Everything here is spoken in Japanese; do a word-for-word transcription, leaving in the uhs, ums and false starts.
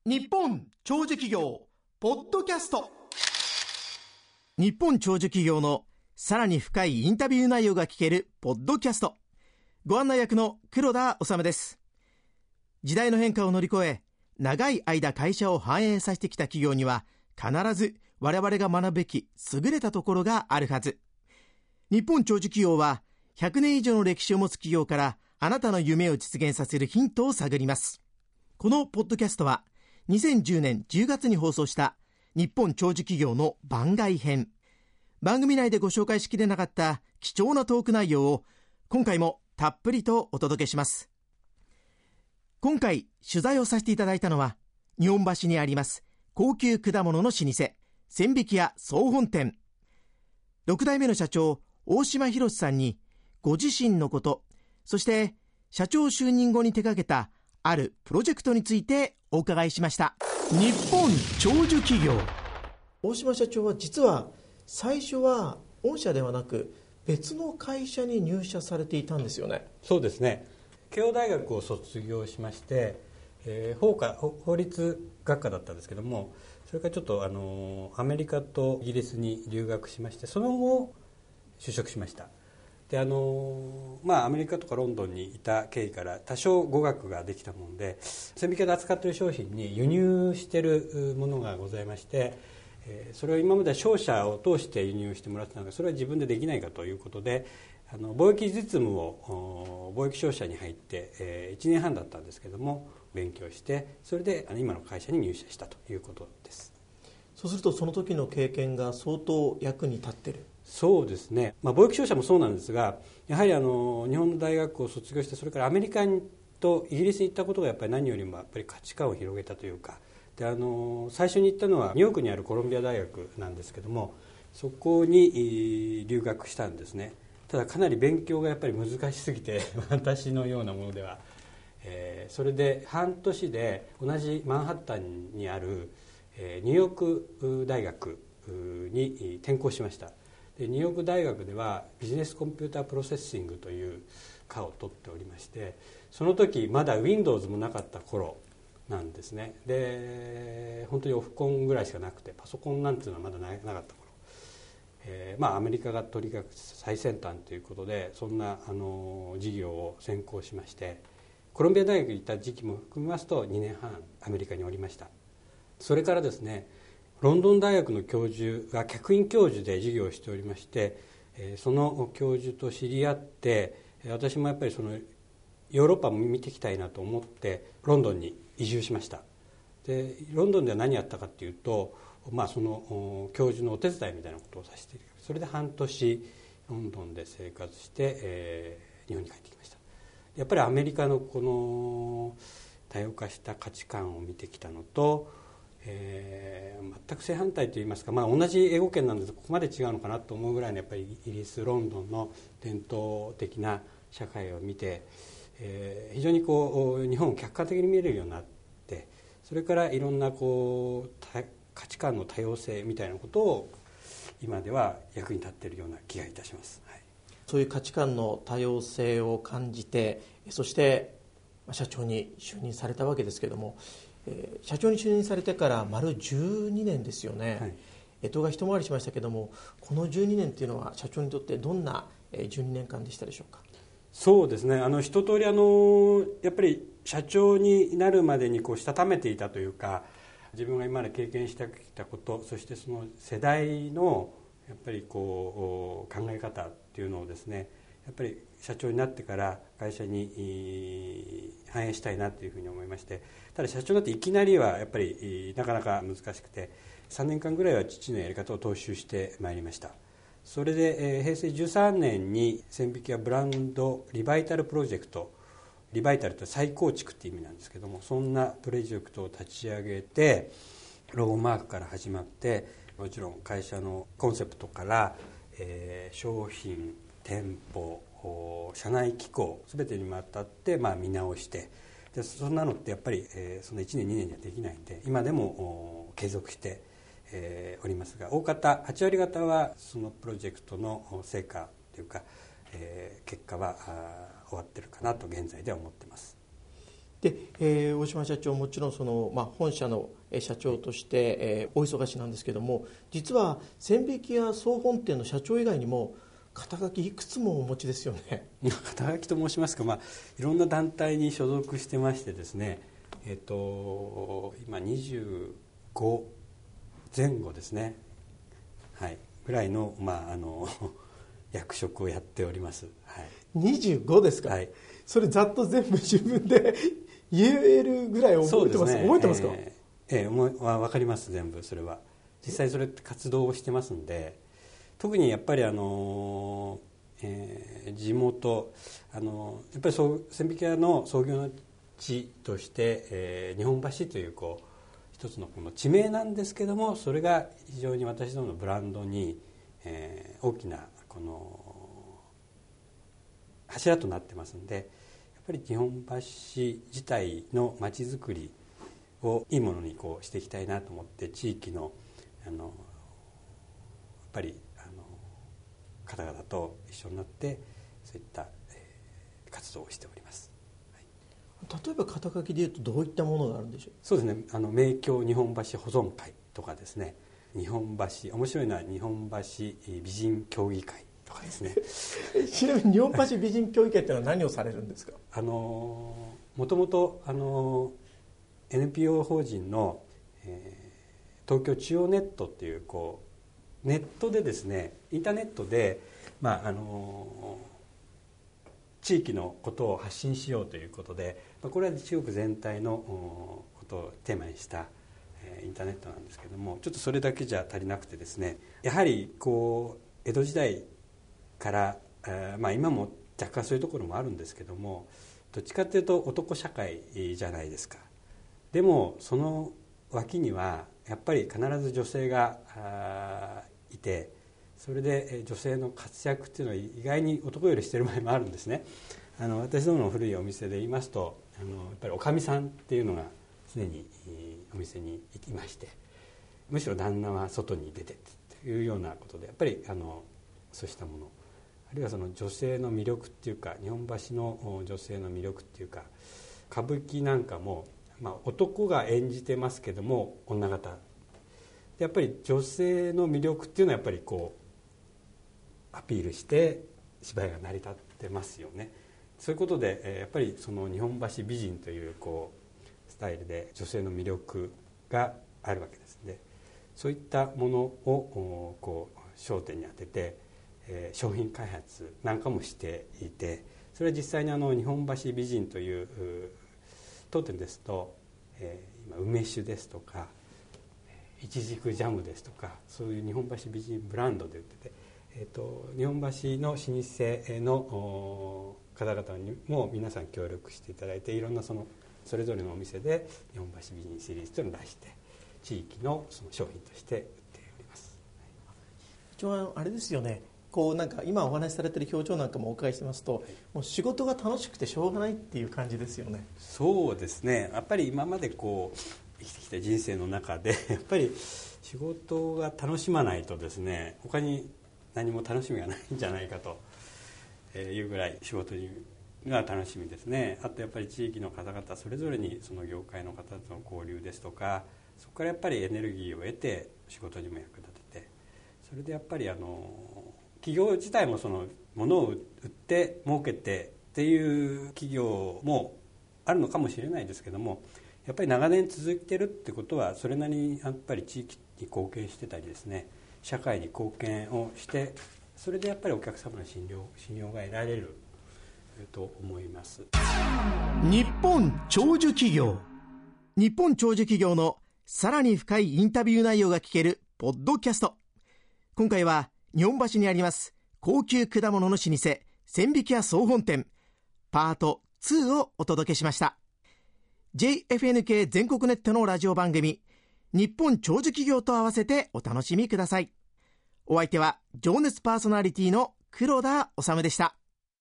日本長寿企業ポッドキャスト。 日本長寿企業のさらに深いインタビュー内容が聞けるポッドキャスト。ご案内役の黒田治です。時代の変化を乗り越え、長い間会社を繁栄させてきた企業には必ず我々が学ぶべき優れたところがあるはず。日本長寿企業はひゃくねん以上の歴史を持つ企業からあなたの夢を実現させるヒントを探ります。このポッドキャストはにせんじゅうねんじゅうがつに放送した日本長寿企業の番外編。番組内でご紹介しきれなかった貴重なトーク内容を今回もたっぷりとお届けします。今回取材をさせていただいたのは日本橋にあります高級果物の老舗千疋屋総本店。ろくだいめの社長大島博さんにご自身のこと、そして社長就任後に手掛けたあるプロジェクトについてお伺いしました。 日本長寿企業。 大島社長は実は最初は御社ではなく別の会社に入社されていたんですよね。 そうですね。慶応大学を卒業しまして、えー、法科法律学科だったんですけども、それからちょっとあのアメリカとイギリスに留学しまして、その後就職しました。であのまあ、アメリカとかロンドンにいた経緯から多少語学ができたもので、千疋屋で扱っている商品に輸入しているものがございまして、えー、それを今までは商社を通して輸入してもらってたのが、それは自分でできないかということで、あの貿易実務を貿易商社に入って、えー、いちねんはんだったんですけども勉強して、それで今の会社に入社したということです。 そうするとその時の経験が相当役に立ってる。 そうですね、まあ、貿易商社もそうなんですが、やはりあの日本の大学を卒業して、それからアメリカとイギリスに行ったことがやっぱり何よりもやっぱり価値観を広げたというか、であの最初に行ったのはニューヨークにあるコロンビア大学なんですけども、そこに留学したんですね。ただかなり勉強がやっぱり難しすぎて私のようなものでは、えー、それで半年で同じマンハッタンにある、えー、ニューヨーク大学に転校しました。でニューヨーク大学ではビジネスコンピュータープロセッシングという科を取っておりまして、その時まだ Windows もなかった頃なんですね。で本当にオフコンぐらいしかなくて、パソコンなんていうのはまだなかった頃、えーまあ、アメリカがとにかく最先端ということで、そんなあの事業を専攻しまして、コロンビア大学に行った時期も含みますとにねんはんアメリカにおりました。それからですね、ロンドン大学の教授が客員教授で授業をしておりまして、その教授と知り合って、私もやっぱりそのヨーロッパも見ていきたいなと思ってロンドンに移住しました。でロンドンでは何やったかっていうと、まあ、その教授のお手伝いみたいなことをさせている。それで半年ロンドンで生活して、えー、日本に帰ってきました。やっぱりアメリカのこの多様化した価値観を見てきたのと、えー、全く正反対といいますか、まあ、同じ英語圏なんですがここまで違うのかなと思うぐらいのやっぱりイギリスロンドンの伝統的な社会を見て、えー、非常にこう日本を客観的に見えるようになって、それからいろんなこう価値観の多様性みたいなことを今では役に立っているような気がいたします、はい、 そういう価値観の多様性を感じて、そして社長に就任されたわけですけれども、えー、社長に就任されてから丸じゅうにねんですよね、はい、干支が一回りしましたけども、このじゅうにねんというのは社長にとってどんなじゅうにねんかんでしたでしょうか。 そうですね、あの一通りあのやっぱり社長になるまでにこうしたためていたというか、自分が今まで経験してきたこと、そしてその世代のやっぱりこう考え方っていうのをですね、やっぱり社長になってから会社に反映したいなというふうに思いまして、ただ社長になっていきなりはやっぱりなかなか難しくて、さんねんかんぐらいは父のやり方を踏襲してまいりました。それで、えー、へいせいじゅうさんねんに千疋屋ブランドリバイタルプロジェクト、リバイタルとは再構築っていう意味なんですけども、そんなプロジェクトを立ち上げて、ロゴマークから始まって、もちろん会社のコンセプトから、えー、商品、店舗、社内機構全てにわたって、まあ、見直して、でそんなのってやっぱり、えー、そのいちねんにねんにはできないんで、今でも継続してえー、おりますが、大方はちわり方はそのプロジェクトの成果というか、えー、結果は終わってるかなと現在では思っています。 で、えー、大島社長もちろんその、まあ、本社の社長として、えー、お忙しなんですけども、実は千疋屋総本店の社長以外にも肩書きいくつもお持ちですよね。 肩書きと申しますか、まあ、いろんな団体に所属してましてですね、えー、と今にじゅうごぜん後ですね、はい、ぐらいの、まあ、あの役職をやっております。はい、 にじゅうごですか、 はい、 それざっと全部自分で言えるぐらい覚えてます、ね、覚えてますか？ えー、えー、思い分かります。全部それは実際それって活動をしてますんで、特にやっぱりあの、えー、地元あのやっぱり千疋屋の創業の地として、えー、日本橋というこう一つのこの地名なんですけども、それが非常に私どものブランドに、えー、大きなこの柱となってますんで、やっぱり日本橋自体のまちづくりをいいものにこうしていきたいなと思って、地域のあのやっぱりあの方々と一緒になってそういった、えー、活動をしております。 例えば肩書きでいうとどういったものがあるんでしょう？ そうですね、あの名橋日本橋保存会とかですね、日本橋面白いのは日本橋美人協議会とかですねちなみに日本橋美人協議会ってのは何をされるんですか？ あのもともとあの エヌピーオー 法人の、えー、東京中央ネットっていうこうネットでですね、インターネットで、まああの地域のことを発信しようということで、これは中国全体のことをテーマにしたインターネットなんですけども、ちょっとそれだけじゃ足りなくてですね、やはりこう江戸時代から、まあ、今も若干そういうところもあるんですけども、どっちかというと男社会じゃないですか。でもその脇にはやっぱり必ず女性がいて、それで女性の活躍っていうのは意外に男よりしてる場合もあるんですね。あの私どもの古いお店で言いますと、あのやっぱりおかみさんっていうのが常にお店にいまして、むしろ旦那は外に出てっていうようなことで、やっぱりあのそうしたもの、あるいはその女性の魅力っていうか、日本橋の女性の魅力っていうか、歌舞伎なんかも、まあ、男が演じてますけども女方で、やっぱり女性の魅力っていうのはやっぱりこうアピールして芝居が成り立ってますよね。そういうことでやっぱりその日本橋美人というこうスタイルで女性の魅力があるわけですので、そういったものをこう焦点に当てて、えー、商品開発なんかもしていて、それは実際にあの日本橋美人という当店ですと、えー、今梅酒ですとかいちじくジャムですとか、そういう日本橋美人ブランドで売ってて、えー、と日本橋の老舗の方々にも皆さん協力していただいて、いろんなそのそれぞれのお店で日本橋美人シリーズというのを出して地域のその商品として売っております。 一応あれですよね、こうなんか今お話しされている表情なんかもお伺いしてますと、はい、もう仕事が楽しくてしょうがないっていう感じですよね。 そうですね、やっぱり今までこう生きてきた人生の中でやっぱり仕事が楽しまないとですね、他に何も楽しみがないんじゃないかというぐらい仕事が楽しみですね。あとやっぱり地域の方々それぞれにその業界の方との交流ですとか、そこからやっぱりエネルギーを得て仕事にも役立てて、それでやっぱりあの企業自体もその物を売って儲けてっていう企業もあるのかもしれないですけども、やっぱり長年続いてるってことはそれなりにやっぱり地域に貢献してたりですね、社会に貢献をして、それでやっぱりお客様の信用信用が得られると思います。 日本長寿企業、日本長寿企業のさらに深いインタビュー内容が聞けるポッドキャスト。今回は日本橋にあります高級果物の老舗千疋屋総本店パートにをお届けしました。 ジェイエフエヌケー 全国ネットのラジオ番組日本長寿企業と合わせてお楽しみください。お相手は情熱パーソナリティの黒田治でした。